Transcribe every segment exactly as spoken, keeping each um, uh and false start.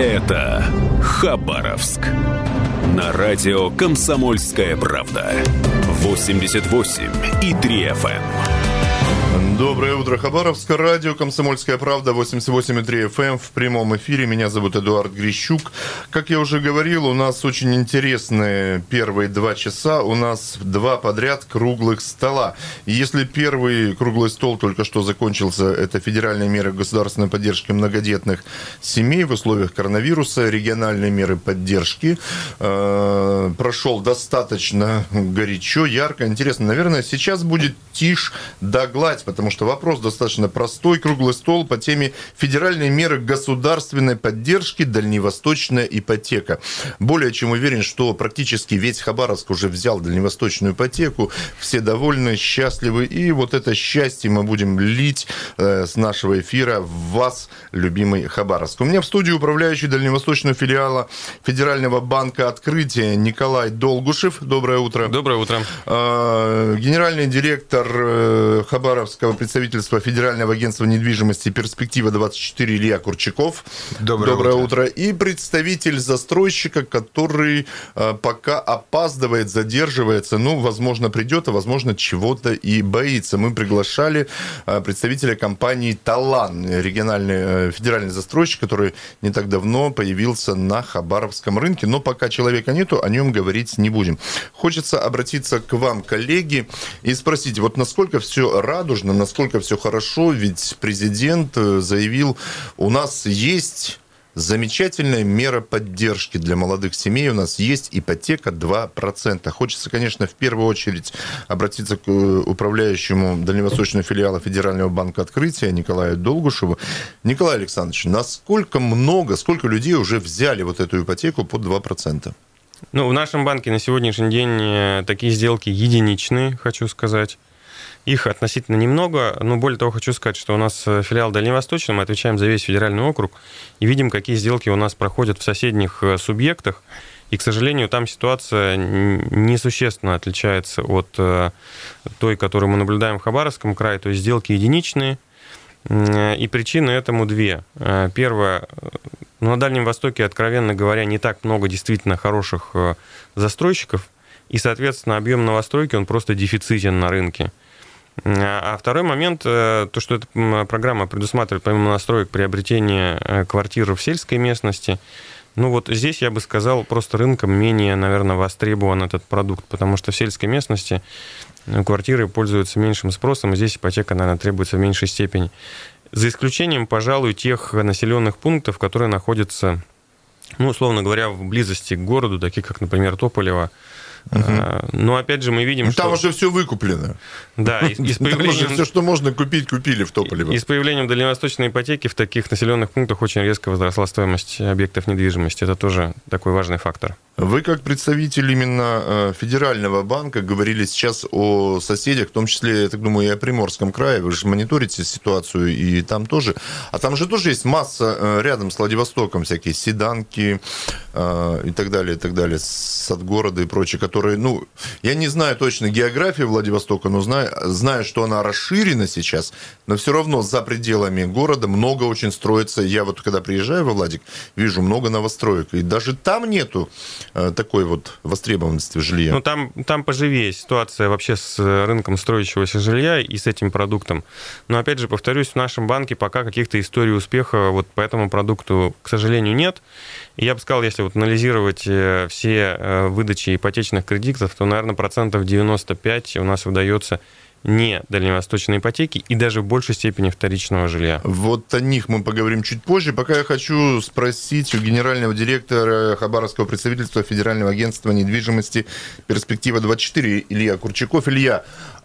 Это Хабаровск. На радио «Комсомольская правда». восемьдесят восемь и три эф эм. Доброе утро, Хабаровск. Радио «Комсомольская правда», восемьдесят восемь и три эф эм в прямом эфире. Меня зовут Эдуард Грищук. Как я уже говорил, у нас очень интересные первые два часа. У нас два подряд круглых стола. И если первый круглый стол только что закончился, это федеральные меры государственной поддержки многодетных семей в условиях коронавируса, региональные меры поддержки, э, прошел достаточно горячо, ярко, интересно. Наверное, сейчас будет тишь да гладь, потому что вопрос достаточно простой. Круглый стол по теме федеральные меры государственной поддержки, дальневосточная ипотека. Более чем уверен, что практически весь Хабаровск уже взял дальневосточную ипотеку. Все довольны, счастливы. И вот это счастье мы будем лить э, с нашего эфира в вас, любимый Хабаровск. У меня в студии управляющий дальневосточного филиала Федерального банка «Открытие» Николай Долгушев. Доброе утро. Доброе утро. Э, генеральный директор э, Хабаровского представительства Федерального агентства недвижимости «Перспектива-двадцать четыре» Илья Курчаков. Доброе, Доброе утро. утро. И представитель застройщика, который э, пока опаздывает, задерживается, ну, возможно, придет, а возможно, чего-то и боится. Мы приглашали э, представителя компании «Талан», региональный э, федеральный застройщик, который не так давно появился на Хабаровском рынке, но пока человека нету, о нем говорить не будем. Хочется обратиться к вам, коллеги, и спросить, вот насколько все радужно, насколько все хорошо, ведь президент заявил, у нас есть замечательная мера поддержки для молодых семей, у нас есть ипотека два процента. Хочется, конечно, в первую очередь обратиться к управляющему дальневосточного филиала Федерального банка «Открытие» Николаю Долгушеву. Николай Александрович, насколько много, сколько людей уже взяли вот эту ипотеку под два процента? Ну, в нашем банке на сегодняшний день такие сделки единичные, хочу сказать. Их относительно немного, но более того, хочу сказать, что у нас филиал Дальневосточный, мы отвечаем за весь федеральный округ, и видим, какие сделки у нас проходят в соседних субъектах, и, к сожалению, там ситуация несущественно отличается от той, которую мы наблюдаем в Хабаровском крае, то есть сделки единичные, и причины этому две. Первое, ну, на Дальнем Востоке, откровенно говоря, не так много действительно хороших застройщиков, и, соответственно, объем новостройки, он просто дефицитен на рынке. А второй момент, то, что эта программа предусматривает, помимо настроек, приобретение квартир в сельской местности. Ну вот здесь, я бы сказал, просто рынком менее, наверное, востребован этот продукт, потому что в сельской местности квартиры пользуются меньшим спросом, и здесь ипотека, наверное, требуется в меньшей степени. За исключением, пожалуй, тех населенных пунктов, которые находятся, ну, условно говоря, в близости к городу, таких как, например, Тополево. Uh-huh. Но опять же мы видим, там что... Там уже все выкуплено. Да, и, и с появлением... Все, что можно купить, купили в Тополево. И с появлением дальневосточной ипотеки в таких населенных пунктах очень резко возросла стоимость объектов недвижимости. Это тоже такой важный фактор. Вы, как представитель именно Федерального банка, говорили сейчас о соседях, в том числе, я так думаю, и о Приморском крае. Вы же мониторите ситуацию и там тоже. А там же тоже есть масса рядом с Владивостоком, всякие седанки и так далее, и так далее, Садгорода и прочее, которые, ну, я не знаю точно географию Владивостока, но знаю, знаю, что она расширена сейчас, но все равно за пределами города много очень строится. Я вот, когда приезжаю во Владик, вижу много новостроек, и даже там нету такой вот востребованности жилья. Ну, там, там поживее ситуация вообще с рынком строящегося жилья и с этим продуктом. Но, опять же, повторюсь, в нашем банке пока каких-то историй успеха вот по этому продукту, к сожалению, нет. И я бы сказал, если вот анализировать все выдачи ипотечных кредитов, то, наверное, процентов девяносто пять у нас выдается не дальневосточной ипотеки и даже в большей степени вторичного жилья. Вот о них мы поговорим чуть позже. Пока я хочу спросить у генерального директора Хабаровского представительства Федерального агентства недвижимости «Перспектива-двадцать четыре» Илья Курчаков. Илья,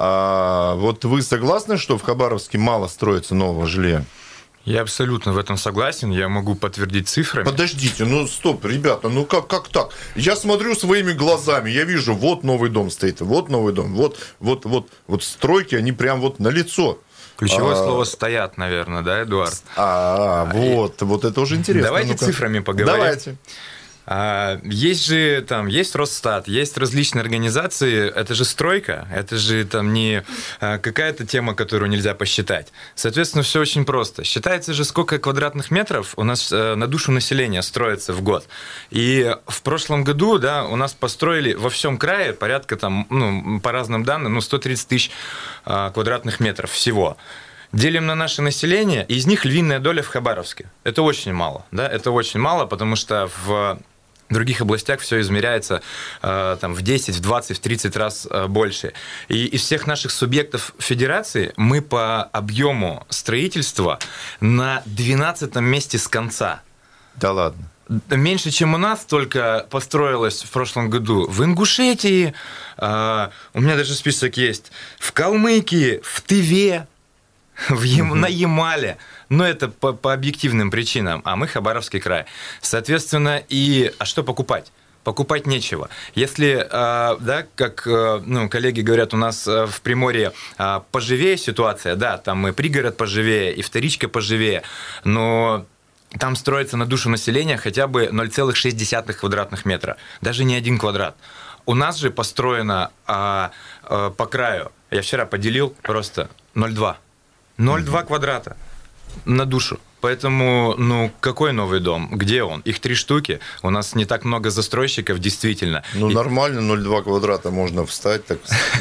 а вот вы согласны, что в Хабаровске мало строится нового жилья? Я абсолютно в этом согласен, я могу подтвердить цифрами. Подождите, ну стоп, ребята, ну как, как так? Я смотрю своими глазами, я вижу, вот новый дом стоит, вот новый дом, вот, вот, вот, вот стройки, они прям вот налицо. Ключевое а, слово «стоят», наверное, да, Эдуард? А, вот, и... вот это уже интересно. Давайте ну-ка. цифрами поговорим. Давайте. Есть же там, есть Росстат, есть различные организации, это же стройка, это же там не какая-то тема, которую нельзя посчитать. Соответственно, все очень просто. Считается же, сколько квадратных метров у нас на душу населения строится в год. И в прошлом году, да, у нас построили во всем крае порядка там, ну, по разным данным, ну, сто тридцать тысяч квадратных метров всего. Делим на наше население, и из них львиная доля в Хабаровске. Это очень мало, да, это очень мало, потому что в В других областях все измеряется э, там, в десять, в двадцать, в тридцать раз э, больше. И из всех наших субъектов федерации мы по объему строительства на двенадцатом месте с конца. Да ладно. Меньше, чем у нас, только построилось в прошлом году в Ингушетии, э, у меня даже список есть, в Калмыкии, в Тыве, в Ям... угу. на Ямале. Но это по, по объективным причинам, а мы Хабаровский край. Соответственно, и... А что покупать? Покупать нечего. Если, да, как ну, коллеги говорят, у нас в Приморье поживее ситуация, да, там и пригород поживее, и вторичка поживее, но там строится на душу населения хотя бы ноль целых шесть десятых квадратных метра, даже не один квадрат. У нас же построено а, а, по краю, я вчера поделил просто ноль целых два. ноль целых два квадрата на душу. Поэтому, ну, какой новый дом? Где он? Их три штуки. У нас не так много застройщиков, действительно. Ну, И... нормально, ноль целых два квадрата можно встать, так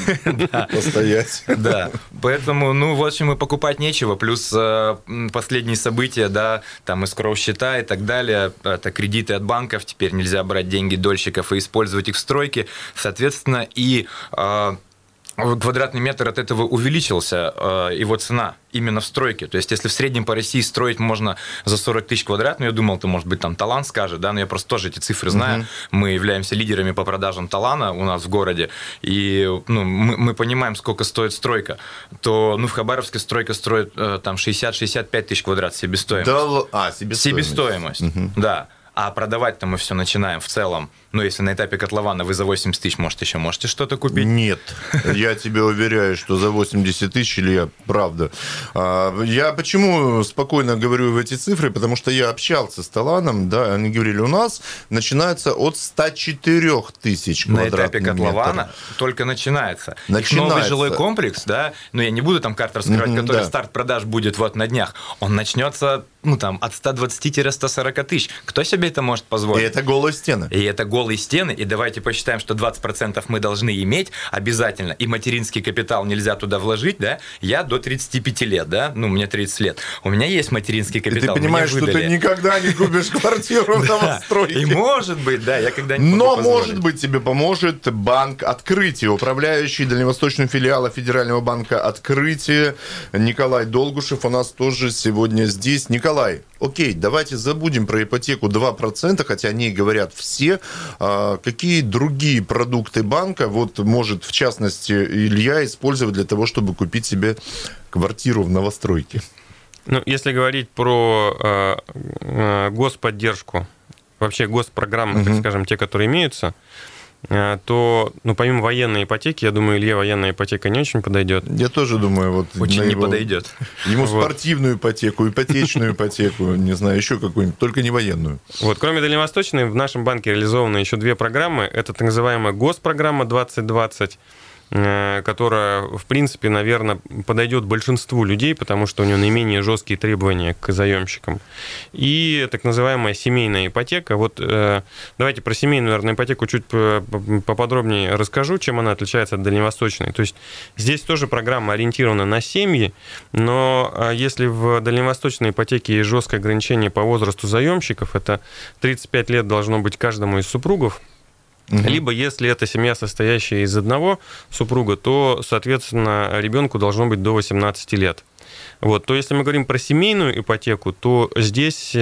постоять. Да, поэтому, ну, в общем, и покупать нечего. Плюс последние события, да, там эскроу-счета и так далее, это кредиты от банков, теперь нельзя брать деньги дольщиков и использовать их в стройке. Соответственно, и... квадратный метр от этого увеличился, э, его цена именно в стройке. То есть, если в среднем по России строить можно за сорок тысяч квадрат, ну, я думал, ты, может быть, там Талан скажет, да, но я просто тоже эти цифры знаю. Uh-huh. Мы являемся лидерами по продажам Талана у нас в городе, и ну, мы, мы понимаем, сколько стоит стройка. То, ну, в Хабаровске стройка строит э, там шестьдесят-шестьдесят пять тысяч квадрат себестоимость. Да, а, себестоимость. Себестоимость, uh-huh. да. А продавать-то мы все начинаем в целом. Ну, если на этапе котлована вы за восемьдесят тысяч, может, еще можете что-то купить? Нет. Я тебе уверяю, что за восемьдесят тысяч, Илья, правда. Я почему спокойно говорю в эти цифры? Потому что я общался с Таланом, да, они говорили, у нас начинается от ста четырёх тысяч квадратных метров. На этапе котлована только начинается. начинается. Их новый жилой комплекс, да, но я не буду там карт раскрывать, mm-hmm, который да. старт продаж будет вот на днях, он начнется, ну, там, от ста двадцати до ста сорока тысяч. Кто себе это может позволить? И это голые стены. И это голые стены, и давайте посчитаем, что двадцать процентов мы должны иметь обязательно, и материнский капитал нельзя туда вложить, да, я до тридцати пяти лет, да, ну, мне тридцать лет, у меня есть материнский капитал. И ты понимаешь, что ты никогда не купишь квартиру в новостройке. И может быть, да, я когда-нибудь Но, может быть, тебе поможет банк Открытие, управляющий дальневосточным филиалом Федерального банка Открытие Николай Долгушев у нас тоже сегодня здесь. Николай, окей, давайте забудем про ипотеку два процента, хотя они говорят все. А какие другие продукты банка вот может, в частности, Илья использовать для того, чтобы купить себе квартиру в новостройке? Ну, если говорить про э, э, господдержку, вообще госпрограммы, угу. так скажем, те, которые имеются, э, то, ну, помимо военной ипотеки, я думаю, Илье военная ипотека не очень подойдет. Я тоже думаю, вот очень не его, подойдет. Ему вот. Спортивную ипотеку, ипотечную ипотеку, не знаю, еще какую-нибудь, только не военную. Вот, кроме дальневосточной, в нашем банке реализованы еще две программы. Это так называемая госпрограмма двадцать двадцать, которая, в принципе, наверное, подойдет большинству людей, потому что у нее наименее жесткие требования к заемщикам. И так называемая семейная ипотека. Вот давайте про семейную, наверное, ипотеку чуть поподробнее расскажу, чем она отличается от дальневосточной. То есть здесь тоже программа ориентирована на семьи, но если в дальневосточной ипотеке есть жесткое ограничение по возрасту заемщиков, это тридцать пять лет должно быть каждому из супругов. Угу. Либо, если это семья, состоящая из одного супруга, то, соответственно, ребенку должно быть до восемнадцати лет. Вот. То если мы говорим про семейную ипотеку, то здесь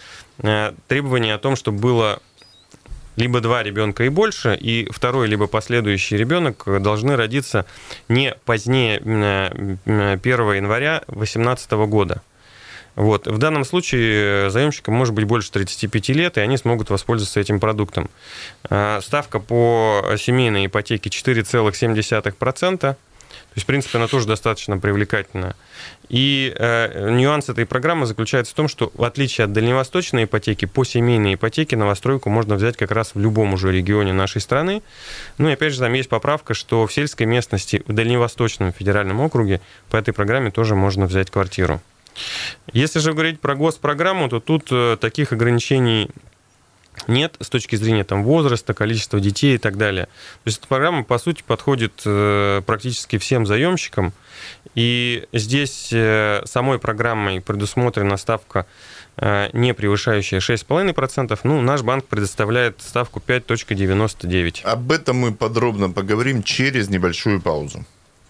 требование о том, чтобы было либо два ребенка и больше, и второй, либо последующий ребенок должны родиться не позднее первого января две тысячи восемнадцатого года. Вот. В данном случае заемщикам может быть больше тридцати пяти лет, и они смогут воспользоваться этим продуктом. Ставка по семейной ипотеке четыре целых семь десятых процента. То есть, в принципе, она тоже достаточно привлекательная. И э, нюанс этой программы заключается в том, что в отличие от дальневосточной ипотеки, по семейной ипотеке новостройку можно взять как раз в любом уже регионе нашей страны. Ну и опять же, там есть поправка, что в сельской местности, в Дальневосточном федеральном округе по этой программе тоже можно взять квартиру. Если же говорить про госпрограмму, то тут э, таких ограничений нет с точки зрения там, возраста, количества детей и так далее. То есть эта программа, по сути, подходит э, практически всем заемщикам. И здесь э, самой программой предусмотрена ставка, э, не превышающая шесть целых пять десятых процента. Ну, наш банк предоставляет ставку пять целых девяносто девять сотых. Об этом мы подробно поговорим через небольшую паузу.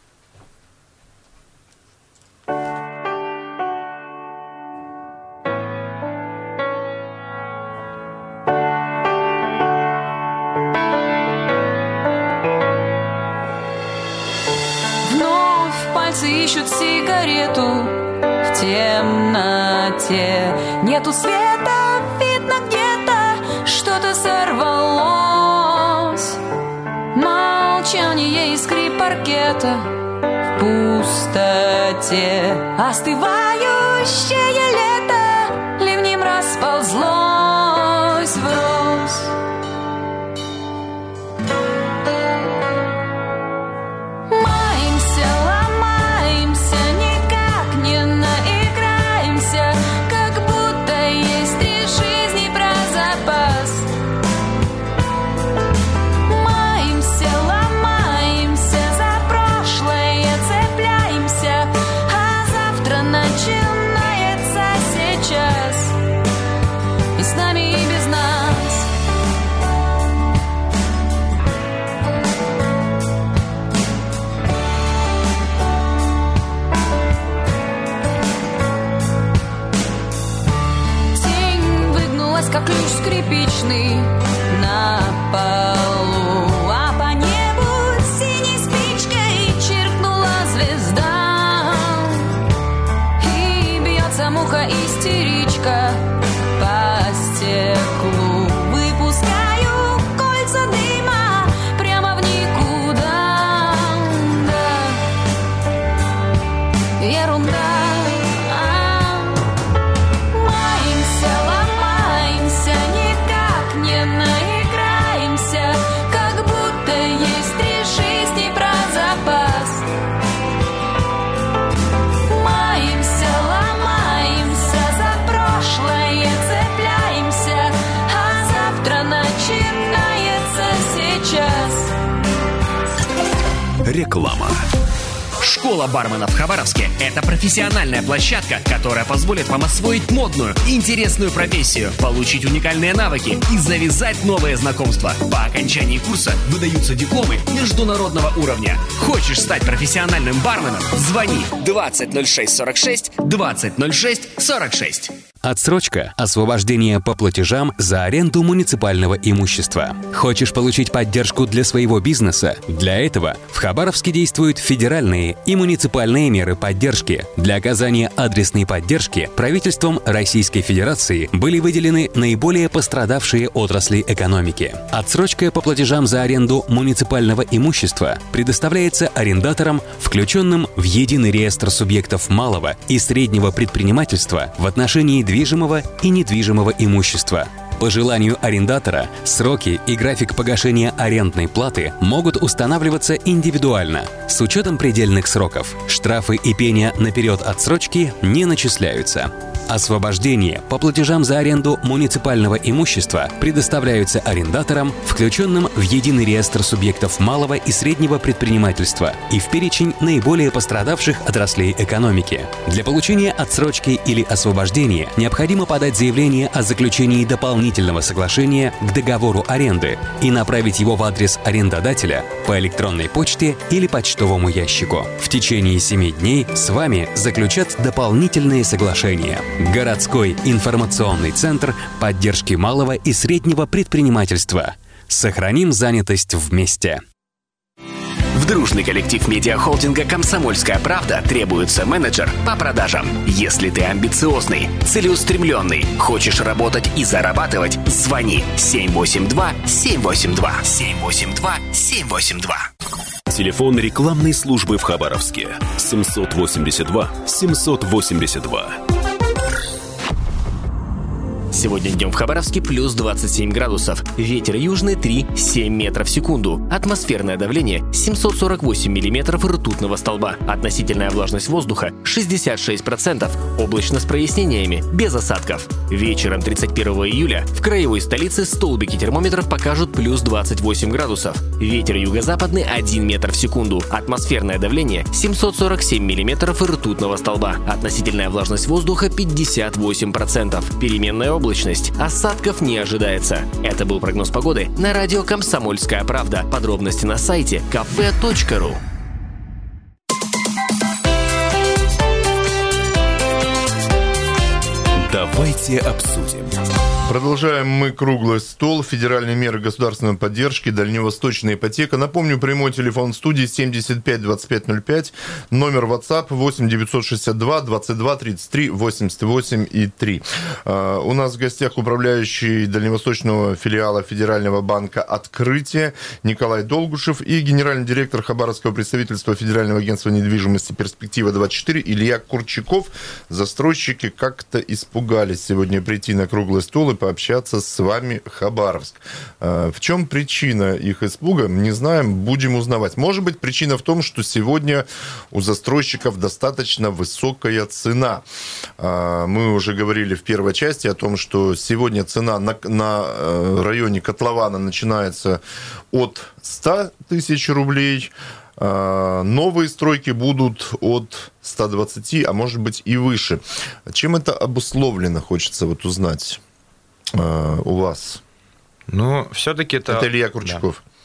Ищут сигарету в темноте. Нету света, видно где-то что-то сорвалось. Молчание и скрип паркета в пустоте. Остывающее лето ливнем расползлось врозь. Скрипичный на полу, а по небу синей спичкой чиркнула звезда. И бьется муха-истеричка по стеклу. Выпускаю кольца дыма прямо в никуда. Да. Ерунда. Реклама. Школа бармена в Хабаровске – это профессиональная площадка, которая позволит вам освоить модную и интересную профессию, получить уникальные навыки и завязать новые знакомства. По окончании курса выдаются дипломы международного уровня. Хочешь стать профессиональным барменом? Звони двадцать ноль шесть сорок шесть двадцать ноль шесть сорок шесть. Отсрочка – освобождение по платежам за аренду муниципального имущества. Хочешь получить поддержку для своего бизнеса? Для этого в Хабаровске действуют федеральные и муниципальные меры поддержки. Для оказания адресной поддержки правительством Российской Федерации были выделены наиболее пострадавшие отрасли экономики. Отсрочка по платежам за аренду муниципального имущества предоставляется арендаторам, включенным в единый реестр субъектов малого и среднего предпринимательства в отношении движимого и недвижимого имущества. По желанию арендатора сроки и график погашения арендной платы могут устанавливаться индивидуально, с учетом предельных сроков. Штрафы и пения на период отсрочки не начисляются. Освобождение по платежам за аренду муниципального имущества предоставляются арендаторам, включенным в единый реестр субъектов малого и среднего предпринимательства и в перечень наиболее пострадавших отраслей экономики. Для получения отсрочки или освобождения необходимо подать заявление о заключении дополнительного соглашения к договору аренды и направить его в адрес арендодателя по электронной почте или почтовому ящику. В течение семи дней с вами заключат дополнительные соглашения. Городской информационный центр поддержки малого и среднего предпринимательства. Сохраним занятость вместе. В дружный коллектив медиахолдинга «Комсомольская правда» требуется менеджер по продажам. Если ты амбициозный, целеустремленный, хочешь работать и зарабатывать, звони семь восемь два семь восемь два семь восемь два семь восемь два. Телефон рекламной службы в Хабаровске семьсот восемьдесят два семьсот восемьдесят два. Сегодня днем в Хабаровске плюс двадцать семь градусов. Ветер южный три - семь метров в секунду. Атмосферное давление семьсот сорок восемь миллиметров ртутного столба. Относительная влажность воздуха шестьдесят шесть процентов. Облачно с прояснениями, без осадков. Вечером тридцать первого июля в краевой столице столбики термометров покажут плюс двадцать восемь градусов. Ветер юго-западный один метр в секунду. Атмосферное давление семьсот сорок семь миллиметров ртутного столба. Относительная влажность воздуха пятьдесят восемь процентов. Переменная область. Облачность. Осадков не ожидается. Это был прогноз погоды на радио «Комсомольская правда». Подробности на сайте ка пэ точка ру. Давайте обсудим. Продолжаем мы круглый стол. Федеральные меры государственной поддержки, дальневосточная ипотека. Напомню, прямой телефон студии семьдесят пять двадцать пять ноль пять. Номер WhatsApp восемь девятьсот шестьдесят два двадцать два тридцать три восемьдесят восемь и три. Uh, у нас в гостях управляющий дальневосточного филиала Федерального банка «Открытие» Николай Долгушев и генеральный директор Хабаровского представительства Федерального агентства недвижимости «Перспектива двадцать четыре» Илья Курчаков. Застройщики как-то испугались сегодня прийти на круглый стол и пообщаться с вами, Хабаровск. В чем причина их испуга, не знаем, будем узнавать. Может быть, причина в том, что сегодня у застройщиков достаточно высокая цена. Мы уже говорили в первой части о том, что сегодня цена на, на районе котлована начинается от ста тысяч рублей. Новые стройки будут от ста двадцати, а может быть и выше. Чем это обусловлено, хочется вот узнать у вас? Ну, все-таки это... Это Илья Курчаков. Да.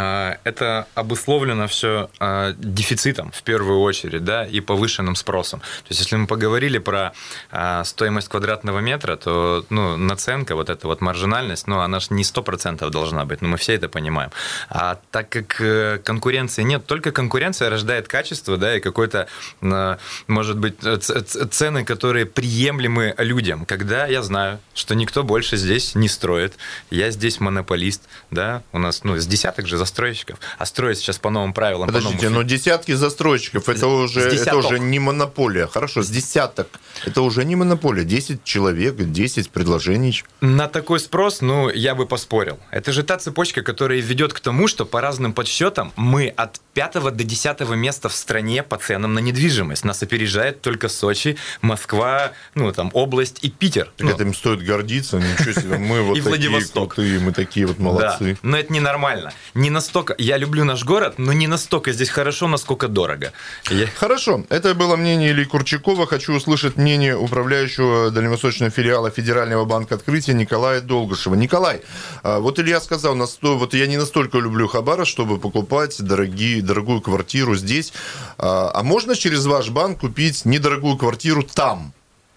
Это обусловлено все дефицитом, в первую очередь, да, и повышенным спросом. То есть, если мы поговорили про стоимость квадратного метра, то ну, наценка, вот эта вот маржинальность, ну, она же не сто процентов должна быть, но мы все это понимаем. А так как конкуренции нет, только конкуренция рождает качество, да, и какой-то, может быть, цены, которые приемлемы людям. Когда я знаю, что никто больше здесь не строит, я здесь монополист, да, у нас, ну, с десяток же застройщиков, а строят сейчас по новым правилам. Подождите, но десятки застройщиков, это уже, это уже не монополия. Хорошо, с десяток, это уже не монополия. десять человек, десять предложений. На такой спрос, ну, я бы поспорил. Это же та цепочка, которая ведет к тому, что по разным подсчетам мы от пятого до десятого места в стране по ценам на недвижимость. Нас опережает только Сочи, Москва, ну, там, область и Питер. Так ну. это им стоит гордиться, ничего себе, мы вот такие крутые, мы такие вот молодцы. Да, но это ненормально. Не настолько, я люблю наш город, но не настолько здесь хорошо, насколько дорого. Я... Хорошо, это было мнение Ильи Курчакова. Хочу услышать мнение управляющего дальневосточного филиала Федерального банка «Открытие» Николая Долгушева. Николай, вот Илья сказал, вот я не настолько люблю Хабаровск, чтобы покупать дорогие, дорогую квартиру здесь. А можно через ваш банк купить недорогую квартиру там?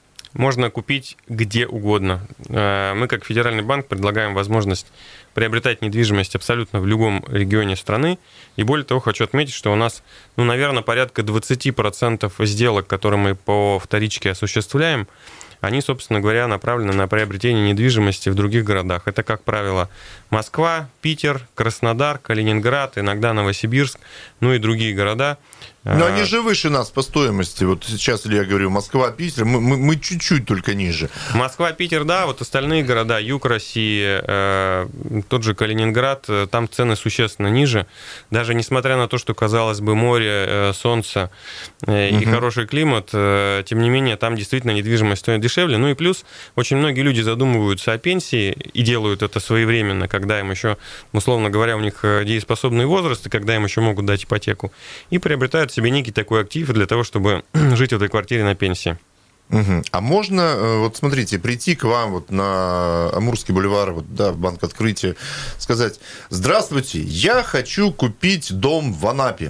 Можно купить где угодно. Мы, как Федеральный банк, предлагаем возможность приобретать недвижимость абсолютно в любом регионе страны. И более того, хочу отметить, что у нас, ну, наверное, порядка двадцать процентов сделок, которые мы по вторичке осуществляем, они, собственно говоря, направлены на приобретение недвижимости в других городах. Это, как правило, Москва, Питер, Краснодар, Калининград, иногда Новосибирск, ну и другие города. Но они же выше нас по стоимости. Вот сейчас, если я говорю Москва, Питер, мы, мы, мы чуть-чуть только ниже. Москва, Питер, да, вот остальные города, юг России, э, тот же Калининград, там цены существенно ниже. Даже несмотря на то, что, казалось бы, море, э, солнце э, угу. и хороший климат, э, тем не менее, там действительно недвижимость стоит дешевле. Ну и плюс, очень многие люди задумываются о пенсии и делают это своевременно, когда им еще, условно говоря, у них дееспособный возраст, и когда им еще могут дать ипотеку, и приобретают себе некий такой актив для того, чтобы жить в этой квартире на пенсии. Угу. А можно, вот смотрите, прийти к вам вот на Амурский бульвар, вот, да, в банк «Открытие», сказать: здравствуйте, я хочу купить дом в Анапе.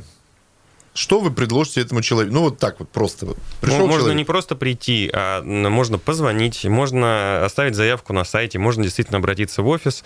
Что вы предложите этому человеку? Ну, вот так вот просто. Вот. Пришел можно человек. Не просто прийти, а можно позвонить, можно оставить заявку на сайте, можно действительно обратиться в офис.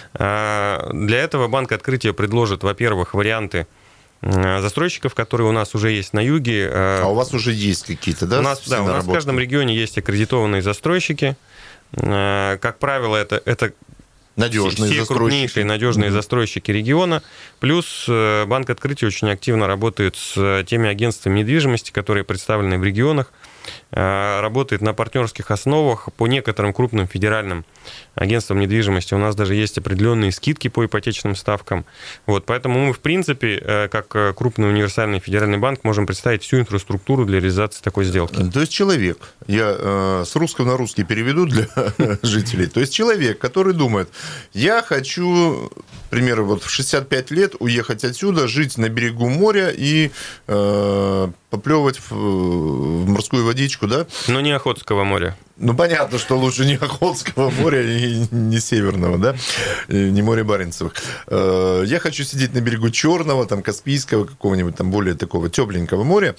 Для этого банк «Открытие» предложит, во-первых, варианты застройщиков, которые у нас уже есть на юге. А у вас уже есть какие-то, да? У нас, да, у нас в каждом регионе есть аккредитованные застройщики. Как правило, это, это Надежные все застройщики. крупнейшие надежные mm-hmm. застройщики региона. Плюс Банк Открытия очень активно работает с теми агентствами недвижимости, которые представлены в регионах, работает на партнерских основах по некоторым крупным федеральным агентствам недвижимости. У нас даже есть определенные скидки по ипотечным ставкам. Вот, поэтому мы, в принципе, как крупный универсальный федеральный банк, можем представить всю инфраструктуру для реализации такой сделки. То есть человек, я э, с русского на русский переведу для жителей, то есть человек, который думает, я хочу, к примеру, вот в шестьдесят пять лет уехать отсюда, жить на берегу моря и э, поплевывать в, в морскую водичку, да? Но не Охотского моря. Ну, понятно, что лучше не Охотского моря и не Северного, да, не моря Баренцевых. Я хочу сидеть на берегу Черного, там, Каспийского, какого-нибудь там более такого тепленького моря.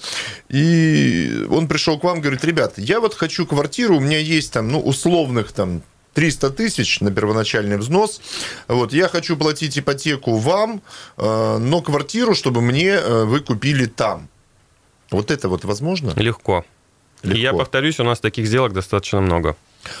И он пришел к вам, говорит, ребята, я вот хочу квартиру, у меня есть там, ну, условных там триста тысяч на первоначальный взнос. Вот, я хочу платить ипотеку вам, но квартиру, чтобы мне вы купили там. Вот это вот возможно? Легко. Легко. И я повторюсь, у нас таких сделок достаточно много.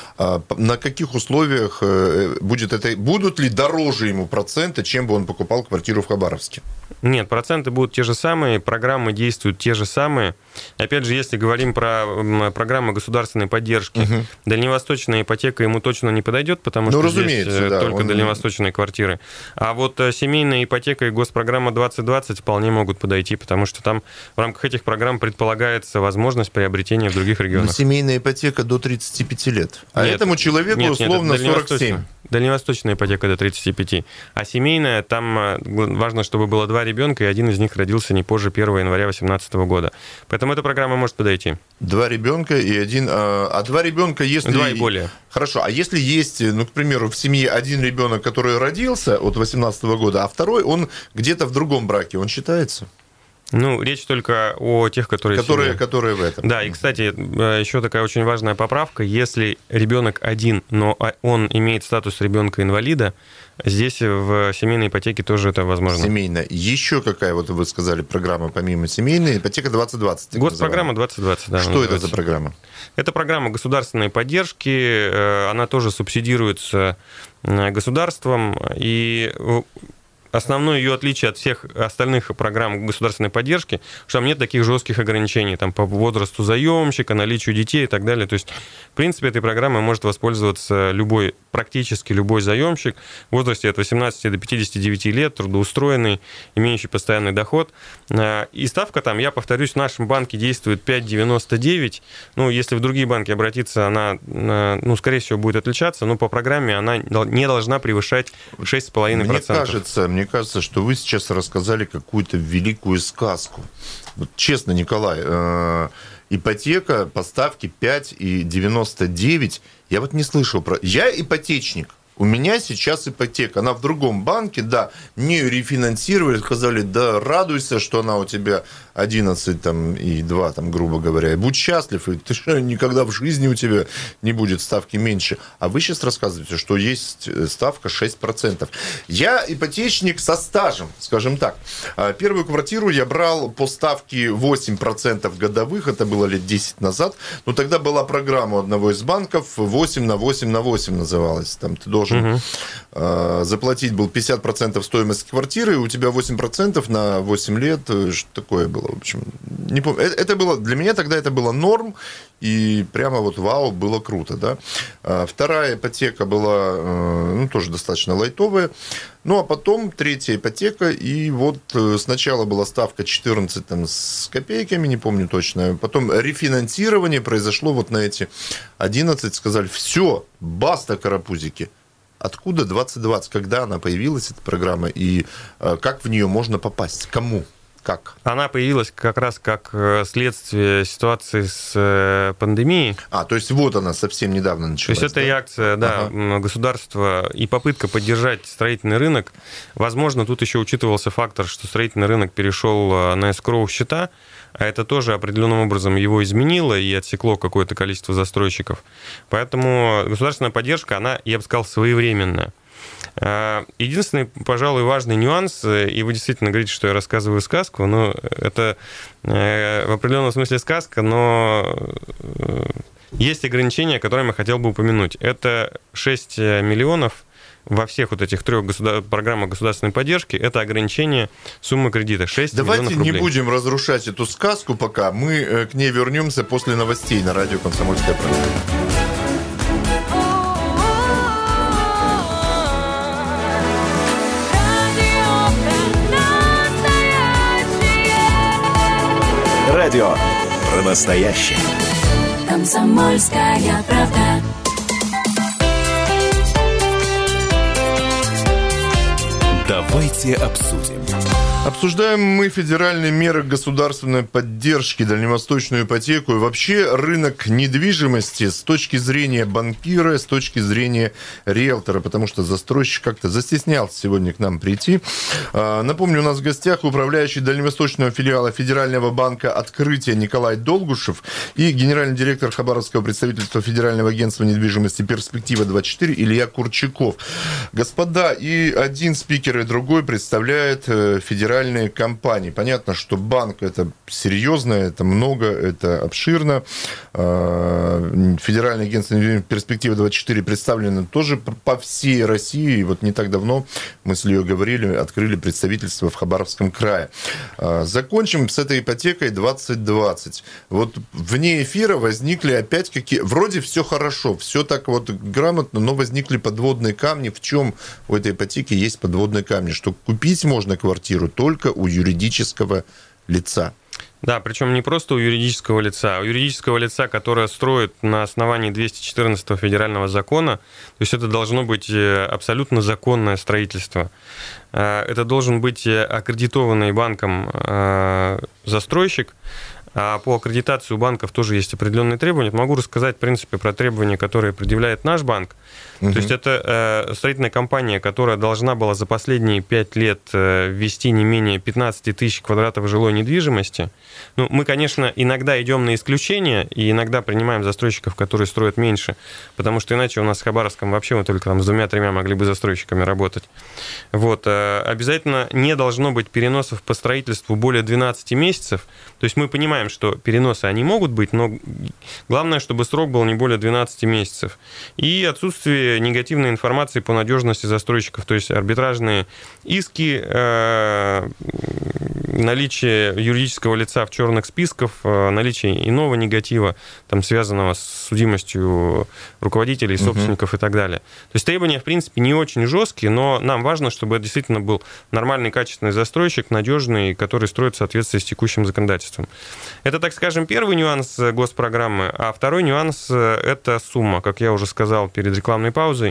А на каких условиях будет это, будут ли дороже ему проценты, чем бы он покупал квартиру в Хабаровске? Нет, проценты будут те же самые, программы действуют те же самые. Опять же, если говорим про программы государственной поддержки, угу. дальневосточная ипотека ему точно не подойдет, потому что ну, здесь да, только он... дальневосточные квартиры. А вот семейная ипотека и госпрограмма двадцать двадцать вполне могут подойти, потому что там в рамках этих программ предполагается возможность приобретения в других регионах. Но семейная ипотека до тридцати пяти лет. А нет, этому человеку нет, условно нет, сорок семь. Дальневосточная ипотека до тридцати пяти. А семейная, там важно, чтобы было два ребенка, и один из них родился не позже первого января две тысячи восемнадцатого года. Поэтому эта программа может подойти. Два ребенка и один... А, а два ребенка, если... Два и более. Хорошо. А если есть, ну, к примеру, в семье один ребенок, который родился от две тысячи восемнадцатого года, а второй, он где-то в другом браке, он считается? Ну, речь только о тех, которые... Которые, которые в этом. Да, и, кстати, еще такая очень важная поправка. Если ребенок один, но он имеет статус ребенка-инвалида, здесь в семейной ипотеке тоже это возможно. Семейная. Еще какая, вот вы сказали, программа помимо семейной? Ипотека двадцать двадцать. Госпрограмма двадцать двадцать, да. Что это за программа? Это программа государственной поддержки. Она тоже субсидируется государством. И... Основное ее отличие от всех остальных программ государственной поддержки, что там нет таких жестких ограничений там, по возрасту заемщика, наличию детей и так далее. То есть, в принципе, этой программой может воспользоваться любой, практически любой заемщик в возрасте от восемнадцати до пятидесяти девяти лет, трудоустроенный, имеющий постоянный доход. И ставка там, я повторюсь, в нашем банке действует пять девяносто девять. Ну, если в другие банки обратиться, она, ну, скорее всего, будет отличаться, но по программе она не должна превышать шесть целых пять десятых процента. Мне кажется, мне кажется, что вы сейчас рассказали какую-то великую сказку. Вот честно, Николай, э, ипотека по ставке пять девяносто девять, я вот не слышал про... Я ипотечник. У меня сейчас ипотека, она в другом банке, да, мне ее рефинансировали, сказали, да, радуйся, что она у тебя одиннадцать там, и два, там, грубо говоря, и будь счастлив, и ты же никогда в жизни у тебя не будет ставки меньше. А вы сейчас рассказываете, что есть ставка шесть процентов. Я ипотечник со стажем, скажем так. Первую квартиру я брал по ставке восемь процентов годовых, это было лет десять назад, но тогда была программа одного из банков, восемь на восемь на восемь называлась, там ты должен Угу. заплатить был пятьдесят процентов стоимости квартиры, и у тебя восемь процентов на восемь лет. Что такое было? В общем, не помню. Это было, для меня тогда это было норм, и прямо вот вау, было круто. Да? Вторая ипотека была, ну, тоже достаточно лайтовая. Ну, а потом третья ипотека, и вот сначала была ставка четырнадцать там, с копейками, не помню точно. Потом рефинансирование произошло вот на эти одиннадцать. Сказали, все, баста, карапузики. Откуда двадцать двадцать? Когда она появилась, эта программа, и как в нее можно попасть? Кому? Как? Она появилась как раз как следствие ситуации с пандемией. А, то есть вот она совсем недавно началась. То есть это да? реакция, да, ага. государства и попытка поддержать строительный рынок. Возможно, тут еще учитывался фактор, что строительный рынок перешел на эскроу счета, а это тоже определенным образом его изменило и отсекло какое-то количество застройщиков. Поэтому государственная поддержка, она, я бы сказал, своевременная. Единственный, пожалуй, важный нюанс, и вы действительно говорите, что я рассказываю сказку, но это в определенном смысле сказка, но есть ограничения, которые я хотел бы упомянуть. Это шесть миллионов во всех вот этих трех государ... программах государственной поддержки, это ограничение суммы кредита шесть Давайте миллионов рублей. Не будем разрушать эту сказку пока. Мы к ней вернемся после новостей на радио «Комсомольская правда». Радио про настоящее. Комсомольская правда. Давайте обсудим. Обсуждаем мы федеральные меры государственной поддержки, дальневосточную ипотеку и вообще рынок недвижимости с точки зрения банкира, с точки зрения риэлтора, потому что застройщик как-то застеснялся сегодня к нам прийти. Напомню, у нас в гостях управляющий дальневосточного филиала Федерального банка «Открытие» Николай Долгушев и генеральный директор Хабаровского представительства Федерального агентства недвижимости «Перспектива двадцать четыре» Илья Курчаков. Господа, и один спикер, и другой представляет федеральный компании. Понятно, что банк это серьезно, это много, это обширно. Федеральное агентство «Перспектива двадцать четыре» представлено тоже по всей России. И вот не так давно мы с Ильей говорили, открыли представительство в Хабаровском крае. Закончим с этой ипотекой двадцать двадцать. Вот вне эфира возникли опять какие... Вроде все хорошо, все так вот грамотно, но возникли подводные камни. В чем у этой ипотеки есть подводные камни? Что купить можно квартиру только у юридического лица. Да, причем не просто у юридического лица, а у юридического лица, которое строит на основании двести четырнадцатого федерального закона. То есть это должно быть абсолютно законное строительство. Это должен быть аккредитованный банком застройщик. А по аккредитации у банков тоже есть определенные требования. Могу рассказать, в принципе, про требования, которые предъявляет наш банк. Угу. То есть это э, строительная компания, которая должна была за последние пять лет э, ввести не менее пятнадцать тысяч квадратов жилой недвижимости. Ну, мы, конечно, иногда идем на исключения и иногда принимаем застройщиков, которые строят меньше, потому что иначе у нас в Хабаровском вообще мы только там с двумя-тремя могли бы застройщиками работать. Вот. Э, обязательно не должно быть переносов по строительству более двенадцати месяцев. То есть мы понимаем, что переносы они могут быть, но главное, чтобы срок был не более двенадцати месяцев. И отсутствие негативной информации по надежности застройщиков, то есть арбитражные иски, э, наличие юридического лица в черных списках, э, наличие иного негатива, там, связанного с судимостью руководителей, собственников uh-huh. и так далее. То есть требования, в принципе, не очень жесткие, но нам важно, чтобы это действительно был нормальный, качественный застройщик, надежный, который строит в соответствии с текущим законодательством. Это, так скажем, первый нюанс госпрограммы, а второй нюанс – это сумма, как я уже сказал перед рекламной паузой,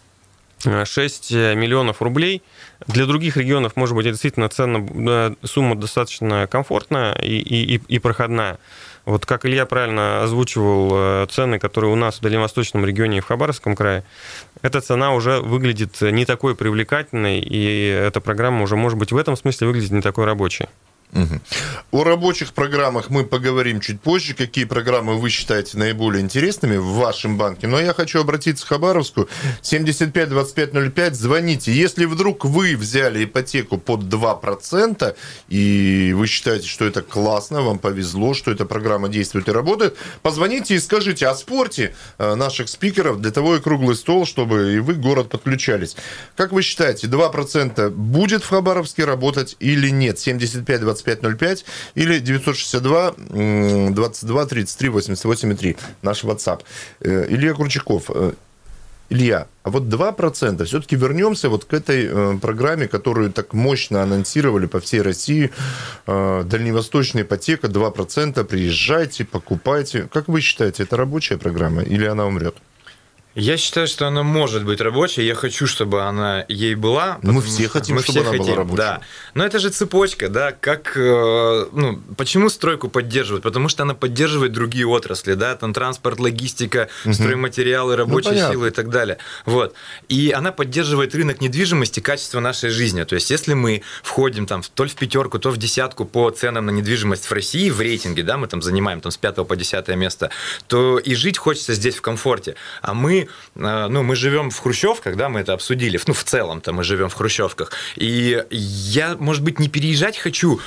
шесть миллионов рублей. Для других регионов, может быть, это действительно цена, сумма достаточно комфортная и, и, и проходная. Вот как Илья правильно озвучивал цены, которые у нас в Дальневосточном регионе и в Хабаровском крае, эта цена уже выглядит не такой привлекательной, и эта программа уже, может быть, в этом смысле выглядит не такой рабочей. Угу. О рабочих программах мы поговорим чуть позже. Какие программы вы считаете наиболее интересными в вашем банке? Но я хочу обратиться к Хабаровску. семьдесят пять двадцать пять ноль пять. Звоните. Если вдруг вы взяли ипотеку под два процента, и вы считаете, что это классно, вам повезло, что эта программа действует и работает, позвоните и скажите, оспорьте наших спикеров. Для того и круглый стол, чтобы и вы, город, подключались. Как вы считаете, два процента будет в Хабаровске работать или нет? семьдесят пять двадцать пять ноль пять или девятьсот шестьдесят два двадцать два тридцать три восемьдесят восемь три, наш WhatsApp. Илья Курчаков. Илья, а вот два процента, все-таки вернемся вот к этой программе, которую так мощно анонсировали по всей России. Дальневосточная ипотека, два процента, приезжайте, покупайте. Как вы считаете, это рабочая программа или она умрет? Я считаю, что она может быть рабочей. Я хочу, чтобы она ей была. Мы все хотим, мы чтобы все она хотим, была рабочей. Да. Но это же цепочка, да. Как, ну, почему стройку поддерживают? Потому что она поддерживает другие отрасли, да, там транспорт, логистика, угу. стройматериалы, рабочие ну, силы и так далее. Вот. И она поддерживает рынок недвижимости, качество нашей жизни. То есть, если мы входим там то в пятерку, то в десятку по ценам на недвижимость в России, в рейтинге, да, мы там занимаем там, с пятого по десятое место, то и жить хочется здесь в комфорте. А мы мы, ну, мы живем в хрущевках, да, мы это обсудили, ну, в целом-то мы живем в хрущевках, и я, может быть, не переезжать хочу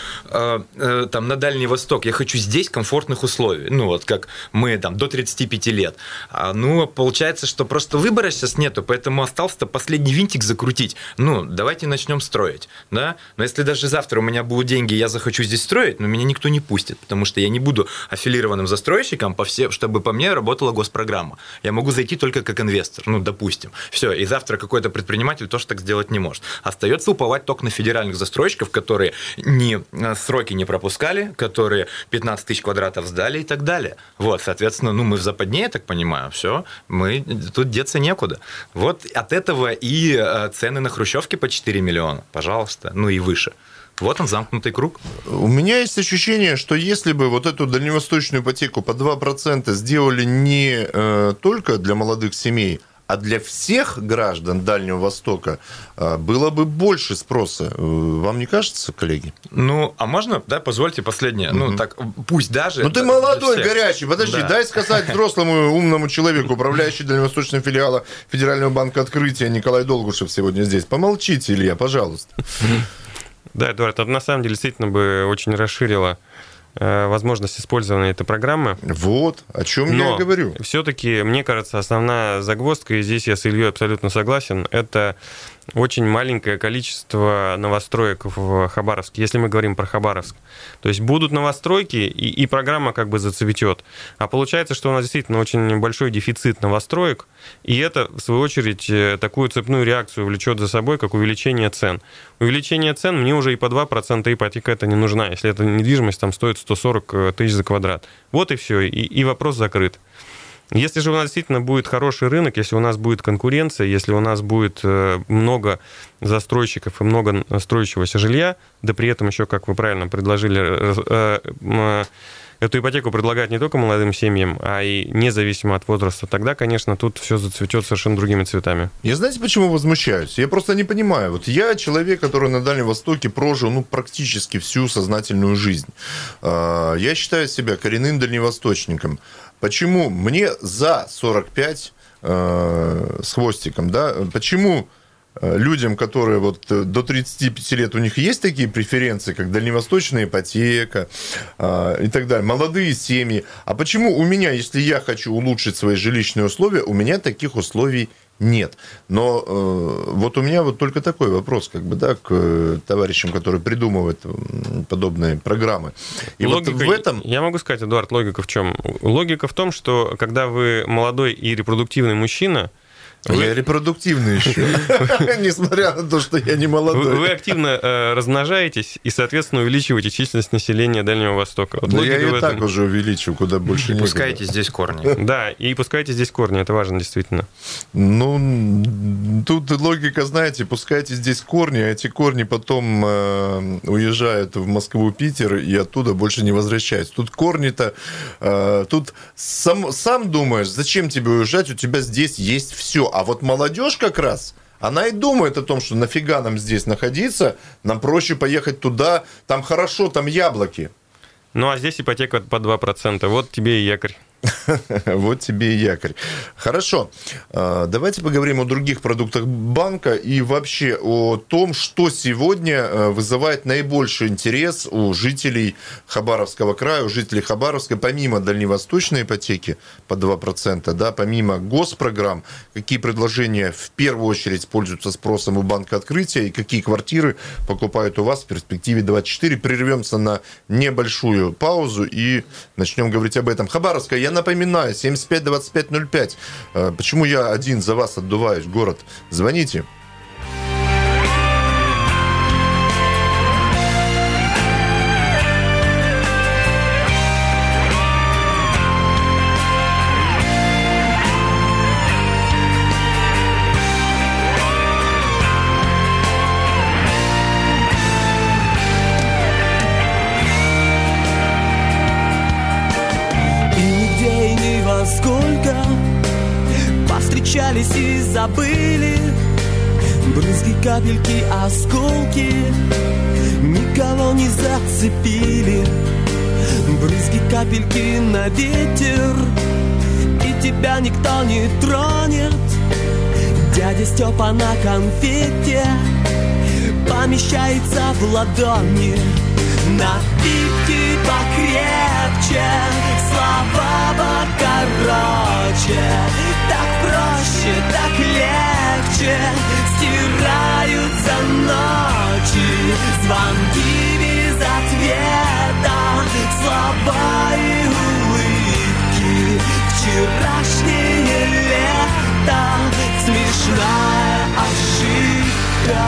там на Дальний Восток, я хочу здесь комфортных условий, ну, вот как мы там до тридцати пяти лет. Ну, получается, что просто выбора сейчас нету, поэтому остался-то последний винтик закрутить. Ну, давайте начнем строить, да, но если даже завтра у меня будут деньги, я захочу здесь строить, но меня никто не пустит, потому что я не буду аффилированным застройщиком, по все, чтобы по мне работала госпрограмма. Я могу зайти только как инвестор, ну, допустим. Все, и завтра какой-то предприниматель тоже так сделать не может. Остается уповать только на федеральных застройщиков, которые не, сроки не пропускали, которые пятнадцать тысяч квадратов сдали и так далее. Вот, соответственно, ну, мы в западне, я так понимаю, все, мы, тут деться некуда. Вот от этого и цены на хрущевки по четыре миллиона, пожалуйста, ну и выше. Вот он, замкнутый круг. У меня есть ощущение, что если бы вот эту дальневосточную ипотеку по два процента сделали не э, только для молодых семей, а для всех граждан Дальнего Востока, э, было бы больше спроса. Вам не кажется, коллеги? Ну, а можно, да, позвольте последнее. Mm-hmm. Ну, так, пусть даже... Ну, ты молодой, горячий. Подожди, да. Дай сказать взрослому умному человеку, управляющий дальневосточным филиалом Федерального банка Открытия Николай Долгушев сегодня здесь. Помолчите, Илья, пожалуйста. Да, Эдуард, это на самом деле действительно бы очень расширило э, возможность использования этой программы. Вот, о чем Но я и говорю. Все-таки, мне кажется, основная загвоздка, и здесь я с Ильей абсолютно согласен, это очень маленькое количество новостроек в Хабаровске, если мы говорим про Хабаровск. То есть будут новостройки, и, и программа как бы зацветет. А получается, что у нас действительно очень большой дефицит новостроек, и это, в свою очередь, такую цепную реакцию влечет за собой, как увеличение цен. Увеличение цен мне уже и по два процента ипотека это не нужна, если эта недвижимость там стоит сто сорок тысяч за квадрат. Вот и все, и, и вопрос закрыт. Если же у нас действительно будет хороший рынок, если у нас будет конкуренция, если у нас будет много застройщиков и много строящегося жилья, да при этом еще, как вы правильно предложили, эту ипотеку предлагать не только молодым семьям, а и независимо от возраста, тогда, конечно, тут все зацветет совершенно другими цветами. Я знаете, почему возмущаюсь? Я просто не понимаю. Вот я человек, который на Дальнем Востоке прожил, ну, практически всю сознательную жизнь. Я считаю себя коренным дальневосточником. Почему мне за сорок пять э, с хвостиком, да, почему людям, которые вот до тридцати пяти лет, у них есть такие преференции, как дальневосточная ипотека э, и так далее, молодые семьи, а почему у меня, если я хочу улучшить свои жилищные условия, у меня таких условий нет. Но э, вот у меня вот только такой вопрос, как бы, да, к товарищам, которые придумывают подобные программы. И логика, вот в этом... Я могу сказать, Эдуард, логика в чем? Логика в том, что когда вы молодой и репродуктивный мужчина, Вы... Я репродуктивный еще, несмотря на то, что я не молодой. Вы активно размножаетесь и, соответственно, увеличиваете численность населения Дальнего Востока. Да я и так уже увеличу, куда больше некуда. Пускайте здесь корни. Да, и пускайте здесь корни, это важно действительно. Ну, тут логика, знаете, пускайте здесь корни, а эти корни потом уезжают в Москву, Питер, и оттуда больше не возвращаются. Тут корни-то, тут сам думаешь, зачем тебе уезжать, у тебя здесь есть все. А вот молодежь как раз, она и думает о том, что нафига нам здесь находиться, нам проще поехать туда, там хорошо, там яблоки. Ну, а здесь ипотека по два процента, вот тебе и якорь. Вот тебе и якорь. Хорошо. Давайте поговорим о других продуктах банка и вообще о том, что сегодня вызывает наибольший интерес у жителей Хабаровского края, у жителей Хабаровска, помимо дальневосточной ипотеки по два процента, да, помимо госпрограмм, какие предложения в первую очередь пользуются спросом у Банка Открытия и какие квартиры покупают у вас в перспективе двадцать четыре. Прервемся на небольшую паузу и начнем говорить об этом. Хабаровская, я напоминаю, семьдесят пять двадцать пять ноль пять. Почему я один за вас отдуваюсь, город? Звоните. Сколько повстречались и забыли брызги, капельки, осколки, никого не зацепили. Брызги, капельки на ветер, и тебя никто не тронет. Дядя Степа на конфете помещается в ладони. Напитки покрепче, слова покороче. Так проще, так легче стираются ночи. Звонки без ответа, слова и улыбки. Вчерашнее лето, смешная ошибка.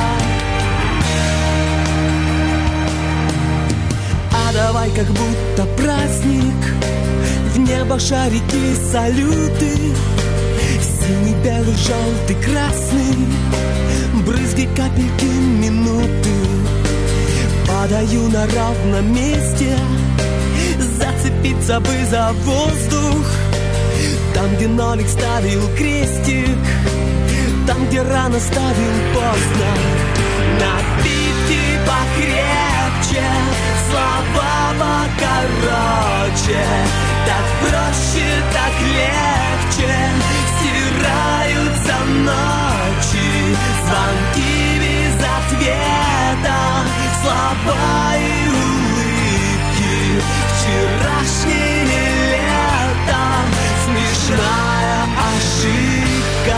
А давай как будто праздник, в небо шарики, салюты. Синий, белый, желтый, красный, брызги, капельки, минуты. Падаю на ровном месте, зацепиться бы за воздух. Там, где нолик ставил крестик, там, где рано ставил поздно. Напитки покрепче, слова покороче. Так проще, так легче стираются ночи. Звонки без ответа, слова и улыбки. Вчерашнее лето, смешная ошибка.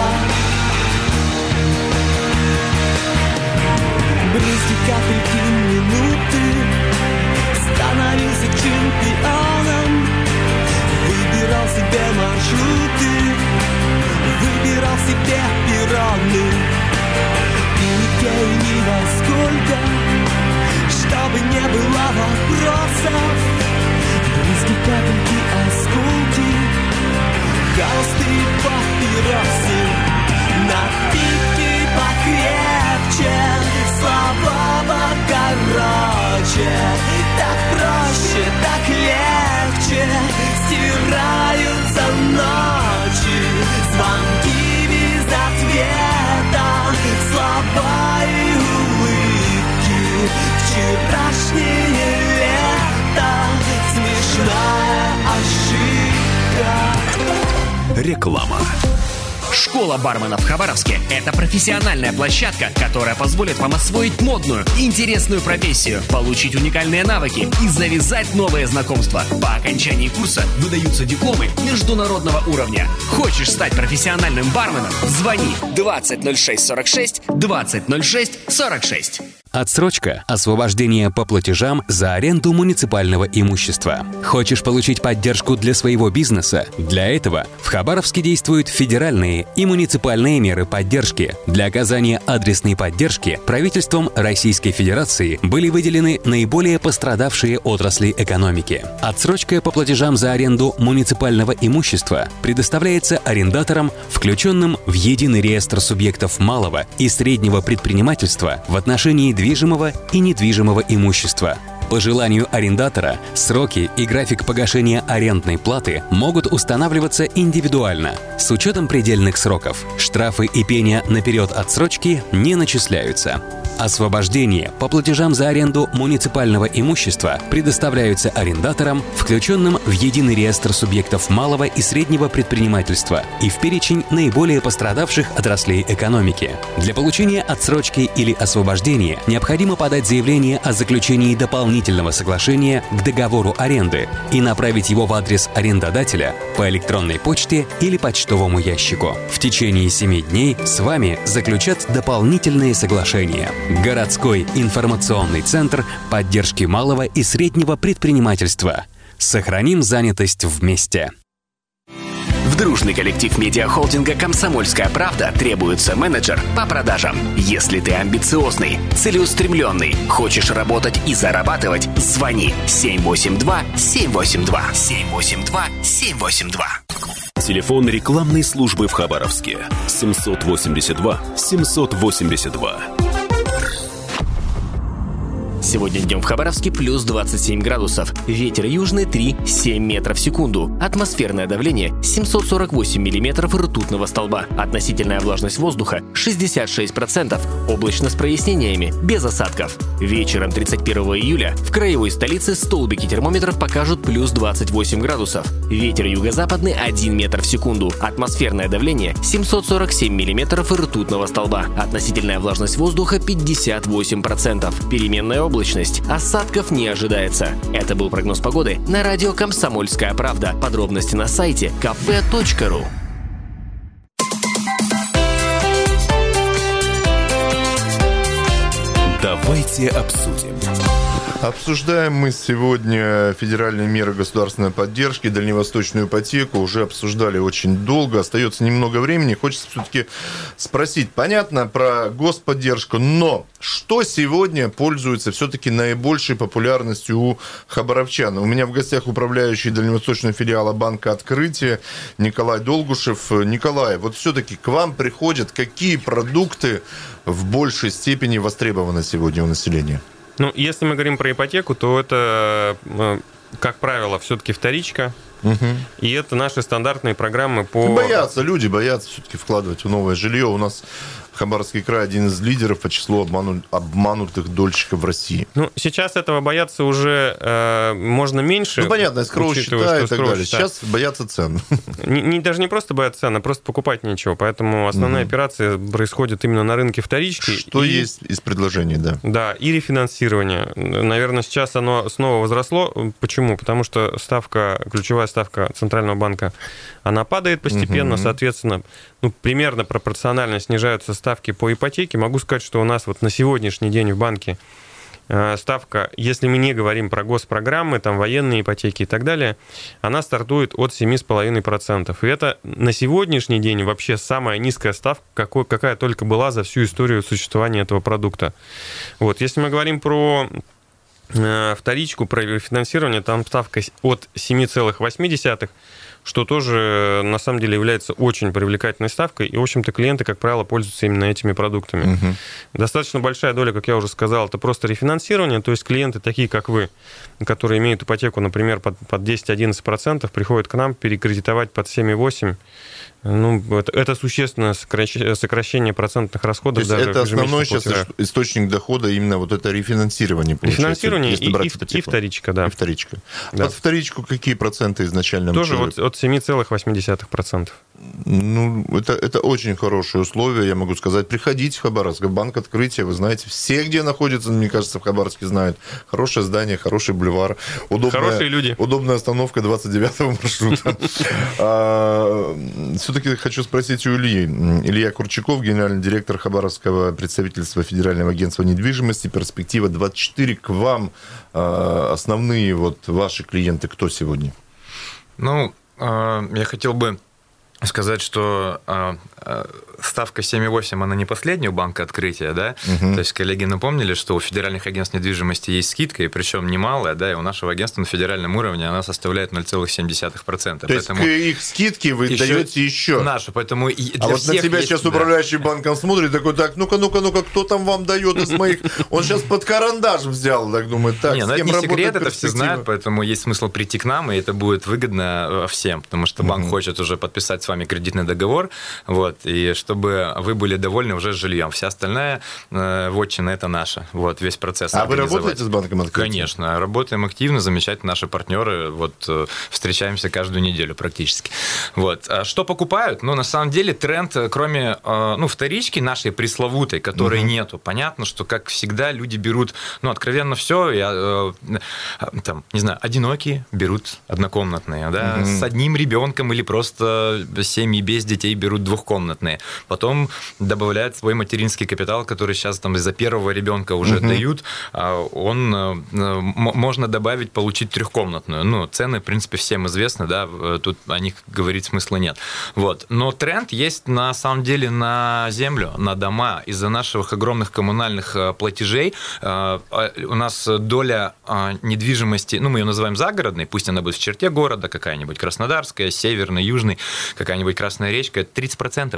Брызги, капельки, минуты. Становился чемпионом, выбирал себе маршруты, выбирал себе перроны. И нигде и ни во сколько, чтобы не было вопросов. Брызги, капельки, осколки, холсты и папиросы. Напитки покрепче, слова покороче. Так проще, так легче стираются ночи. Звонки без ответа, слова и улыбки. Вчерашнее лето, смешная ошибка. Реклама. Школа барменов в Хабаровске – это профессиональная площадка, которая позволит вам освоить модную и интересную профессию, получить уникальные навыки и завязать новые знакомства. По окончании курса выдаются дипломы международного уровня. Хочешь стать профессиональным барменом? Звони двадцать ноль шесть сорок шесть двадцать ноль шесть сорок шесть. Отсрочка – освобождение по платежам за аренду муниципального имущества. Хочешь получить поддержку для своего бизнеса? Для этого в Хабаровске действуют федеральные и муниципальные меры поддержки. Для оказания адресной поддержки правительством Российской Федерации были выделены наиболее пострадавшие отрасли экономики. Отсрочка по платежам за аренду муниципального имущества предоставляется арендаторам, включенным в единый реестр субъектов малого и среднего предпринимательства в отношении движимого и недвижимого имущества. По желанию арендатора сроки и график погашения арендной платы могут устанавливаться индивидуально. С учетом предельных сроков штрафы и пеня на период отсрочки не начисляются. Освобождение по платежам за аренду муниципального имущества предоставляются арендаторам, включенным в единый реестр субъектов малого и среднего предпринимательства и в перечень наиболее пострадавших отраслей экономики. Для получения отсрочки или освобождения необходимо подать заявление о заключении дополнительного соглашения к договору аренды и направить его в адрес арендодателя по электронной почте или почтовому ящику. В течение семи дней с вами заключат дополнительные соглашения. Городской информационный центр поддержки малого и среднего предпринимательства. Сохраним занятость вместе. В дружный коллектив медиахолдинга «Комсомольская правда» требуется менеджер по продажам. Если ты амбициозный, целеустремленный, хочешь работать и зарабатывать, звони семь восемь два семь восемь два семь восемь два семь восемь два. Телефон рекламной службы в Хабаровске семьсот восемьдесят два семьсот восемьдесят два. Сегодня днем в Хабаровске плюс двадцать семь градусов. Ветер южный три - семь метров в секунду. Атмосферное давление семьсот сорок восемь миллиметров ртутного столба. Относительная влажность воздуха шестьдесят шесть процентов. Облачно с прояснениями, без осадков. Вечером тридцать первого июля в краевой столице столбики термометров покажут плюс двадцать восемь градусов. Ветер юго-западный один метр в секунду. Атмосферное давление семьсот сорок семь миллиметров ртутного столба. Относительная влажность воздуха пятьдесят восемь процентов. Переменная облачность. Осадков не ожидается. Это был прогноз погоды на радио «Комсомольская правда». Подробности на сайте ка пэ точка ру. Давайте обсудим. Обсуждаем мы сегодня федеральные меры государственной поддержки, дальневосточную ипотеку. Уже обсуждали очень долго, остается немного времени. Хочется все-таки спросить. Понятно про господдержку, но что сегодня пользуется все-таки наибольшей популярностью у хабаровчан? У меня в гостях управляющий дальневосточного филиала банка «Открытие» Николай Долгушев. Николай, вот все-таки к вам приходят какие продукты в большей степени востребованы сегодня у населения? Ну, если мы говорим про ипотеку, то это, как правило, все-таки вторичка. Угу. И это наши стандартные программы по... Боятся, люди боятся все-таки вкладывать в новое жилье. У нас Хабаровский край один из лидеров по числу обману... обманутых дольщиков в России. Ну, сейчас этого бояться уже э, можно меньше. Ну, понятно, скроу счета и так далее. Счета. Сейчас боятся цен. Не, не, даже не просто боятся цен, а просто покупать нечего. Поэтому основная угу. операция происходит именно на рынке вторички. Что и, есть из предложений, да. Да, и рефинансирование. Наверное, сейчас оно снова возросло. Почему? Потому что ставка, ключевая ставка Центрального банка, она падает постепенно, угу. соответственно, ну, примерно пропорционально снижаются ставки по ипотеке. Могу сказать, что у нас вот на сегодняшний день в банке э, ставка, если мы не говорим про госпрограммы, там военные ипотеки и так далее, она стартует от семь целых пять десятых процента. И это на сегодняшний день вообще самая низкая ставка, какой, какая только была за всю историю существования этого продукта. Вот. Если мы говорим про э, вторичку, про финансирование, там ставка от семь целых восемь десятых, что тоже, на самом деле, является очень привлекательной ставкой. И, в общем-то, клиенты, как правило, пользуются именно этими продуктами. Угу. Достаточно большая доля, как я уже сказал, это просто рефинансирование. То есть клиенты, такие как вы, которые имеют ипотеку, например, под, под десять-одиннадцать процентов, приходят к нам перекредитовать под семь целых восемь десятых. Ну, это, это существенное сокращение процентных расходов. То есть это основной сейчас источник дохода, именно вот это рефинансирование. Рефинансирование и, и, и вторичка, да. И вторичка. Да. Под вторичку какие проценты изначально? Тоже от, от семь целых восемь десятых процента. Ну, это, это очень хорошие условия, я могу сказать. Приходите в Хабаровск, банк «Открытие», вы знаете, все, где находятся, мне кажется, в Хабаровске знают. Хорошее здание, хороший бульвар. Удобная, хорошие люди. Удобная остановка двадцать девятого маршрута. Все-таки хочу спросить у Ильи. Илья Курчаков, генеральный директор Хабаровского представительства Федерального агентства недвижимости «Перспектива двадцать четыре». К вам основные вот ваши клиенты кто сегодня? Ну, я хотел бы сказать, что э, э, ставка семь целых восемь десятых, она не последняя у банка «Открытие», да? Угу. То есть коллеги напомнили, что у федеральных агентств недвижимости есть скидка, и причем немалая, да, и у нашего агентства на федеральном уровне она составляет ноль целых семь десятых процента. То поэтому есть их скидки вы еще даете еще? Нашу, поэтому и для а вот на тебя есть, сейчас да. управляющий банком смотрит, такой, так, ну-ка, ну-ка, ну-ка, кто там вам дает из моих? Он сейчас под карандаш взял, так думает, так, не, с ну, кем это не секрет, это все знают, поэтому есть смысл прийти к нам, и это будет выгодно всем, потому что банк угу. хочет уже подписать с вами кредитный договор, вот, и чтобы вы были довольны уже с жильем. Вся остальная э, вотчина – это наша. Вот, весь процесс. А вы работаете с банком «Открытие»? Конечно. Работаем активно, замечательно. Наши партнеры. Вот, э, встречаемся каждую неделю практически. Вот. А что покупают? Ну, на самом деле, тренд, кроме э, ну, вторички нашей пресловутой, которой угу. нету, понятно, что, как всегда, люди берут, ну, откровенно все. Я, э, там, не знаю, одинокие берут однокомнатные, да, угу. с одним ребенком или просто семьи без детей берут двухкомнатные. Потом добавляют свой материнский капитал, который сейчас там из-за первого ребенка уже угу. дают. Он можно добавить, получить трехкомнатную. Ну, цены, в принципе, всем известны, да, тут о них говорить смысла нет. Вот. Но тренд есть на самом деле на землю, на дома. Из-за наших огромных коммунальных платежей у нас доля недвижимости, ну, мы ее называем загородной, пусть она будет в черте города, какая-нибудь Краснодарская, Северная, Южная, какая-нибудь Красная Речка, тридцать процентов доля.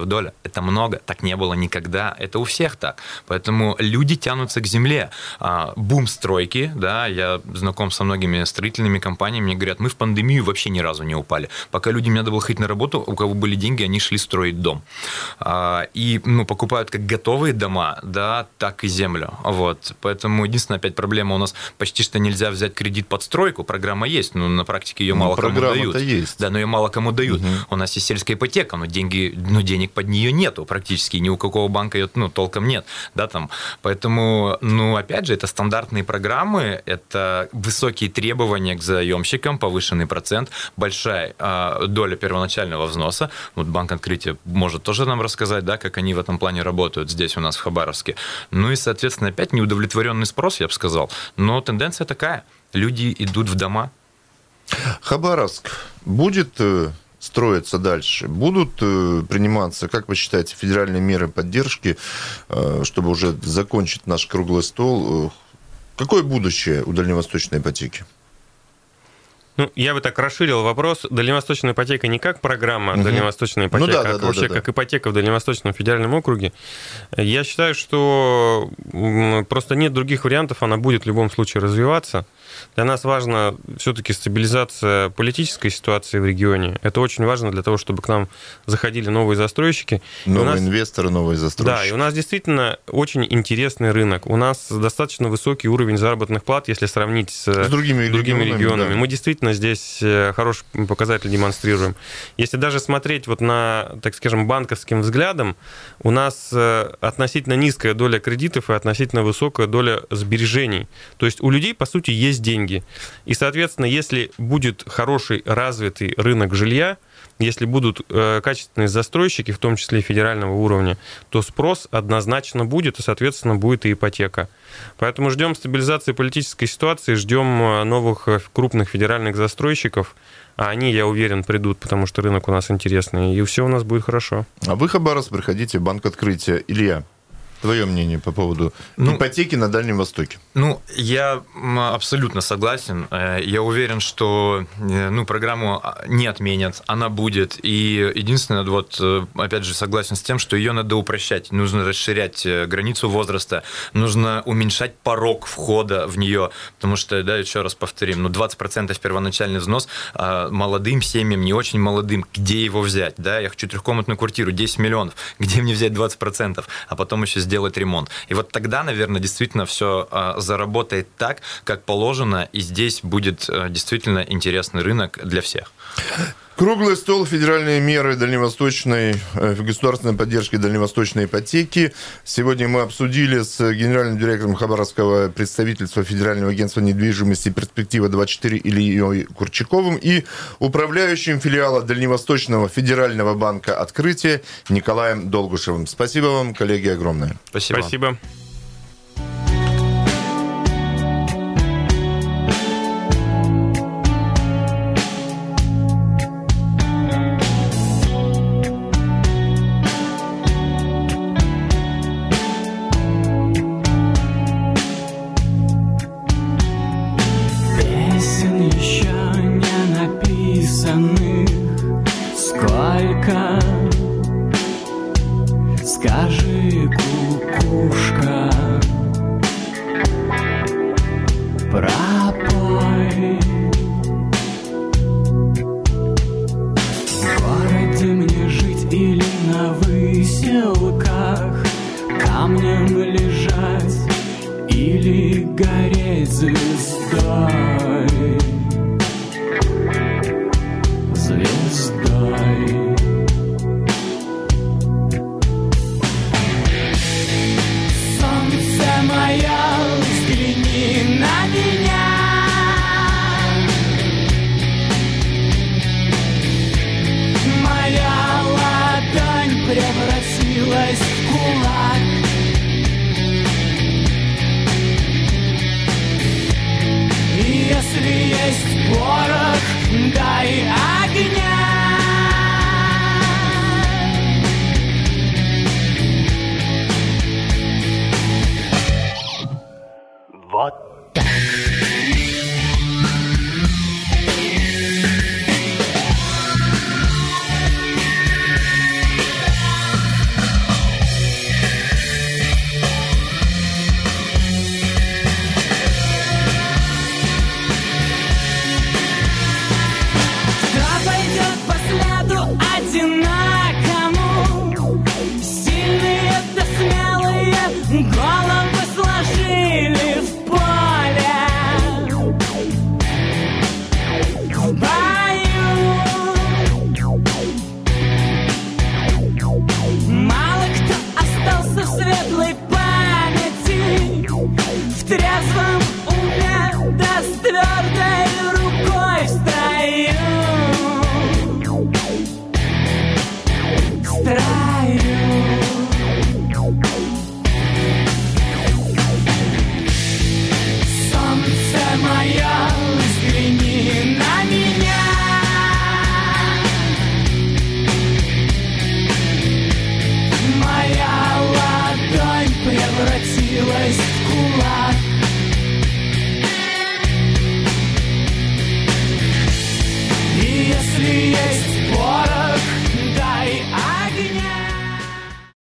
это много, так не было никогда, это у всех так. Поэтому люди тянутся к земле. Бум стройки, да, я знаком со многими строительными компаниями, мне говорят, мы в пандемию вообще ни разу не упали. Пока людям надо было ходить на работу, у кого были деньги, они шли строить дом. И ну, покупают как готовые дома, да, так и землю. Вот. Поэтому единственная опять проблема у нас почти что нельзя взять кредит под стройку. Программа есть, но на практике ее мало ну, кому дают. Есть. Да, но ее мало кому дают. Угу. У нас есть сельская ипотека, но, деньги, но денег под нее нету практически. Ни у какого банка ее ну, толком нет. Да, там. Поэтому, ну, опять же, это стандартные программы, это высокие требования к заемщикам, повышенный процент, большая э, доля первоначального взноса. Вот Банк Открытия может тоже нам рассказать, да, как они в этом плане работают здесь у нас в Хабаровске. Ну и, соответственно, опять неудовлетворенный спрос, я бы сказал. Но тенденция такая. Люди идут в дома. Хабаровск будет строиться дальше? Будут приниматься, как вы считаете, федеральные меры поддержки, чтобы уже закончить наш круглый стол? Какое будущее у дальневосточной ипотеки? Ну, я бы так расширил вопрос. Дальневосточная ипотека не как программа угу. дальневосточная ипотека, ну, да, а да, вообще да, да, как да. ипотека в Дальневосточном федеральном округе. Я считаю, что просто нет других вариантов, она будет в любом случае развиваться. Для нас важна все-таки стабилизация политической ситуации в регионе. Это очень важно для того, чтобы к нам заходили новые застройщики. Новые нас... инвесторы, новые застройщики. Да, и у нас действительно очень интересный рынок. У нас достаточно высокий уровень заработных плат, если сравнить с, с другими, другими регионами. регионами. Да. Мы действительно здесь хороший показатель демонстрируем. Если даже смотреть вот на, так скажем, банковским взглядом, у нас относительно низкая доля кредитов и относительно высокая доля сбережений. То есть у людей, по сути, есть деньги. И, соответственно, если будет хороший развитый рынок жилья, если будут э, качественные застройщики, в том числе и федерального уровня, то спрос однозначно будет, и, соответственно, будет и ипотека. Поэтому ждем стабилизации политической ситуации, ждем новых крупных федеральных застройщиков, а они, я уверен, придут, потому что рынок у нас интересный, и все у нас будет хорошо. А вы, Хабаровск, приходите в Банк Открытия. Илья, твое мнение по поводу ну, ипотеки на Дальнем Востоке? Ну, я абсолютно согласен. Я уверен, что ну, программу не отменят, она будет. И единственное, вот, опять же, согласен с тем, что ее надо упрощать. Нужно расширять границу возраста, нужно уменьшать порог входа в нее. Потому что, да, еще раз повторим, ну, двадцать процентов первоначальный взнос молодым семьям, не очень молодым, где его взять? Да? Я хочу трехкомнатную квартиру, десять миллионов, где мне взять двадцать процентов? А потом еще сделать ремонт. И вот тогда, наверное, действительно все а, заработает так, как положено, и здесь будет а, действительно интересный рынок для всех. Круглый стол, федеральные меры дальневосточной, государственной поддержки дальневосточной ипотеки. Сегодня мы обсудили с генеральным директором Хабаровского представительства Федерального агентства недвижимости «Перспектива-двадцать четыре» Ильей Курчаковым и управляющим филиала Дальневосточного федерального банка «Открытие» Николаем Долгушевым. Спасибо вам, коллеги, огромное. Спасибо. Спасибо. Скажи, кукушка, пропой. В городе мне жить или на выселках, камнем лежать или гореть звездой, звездой. Моя, взгляни на меня. Моя ладонь превратилась в кулак. И если есть порох, дай огня. Вот так. превратилась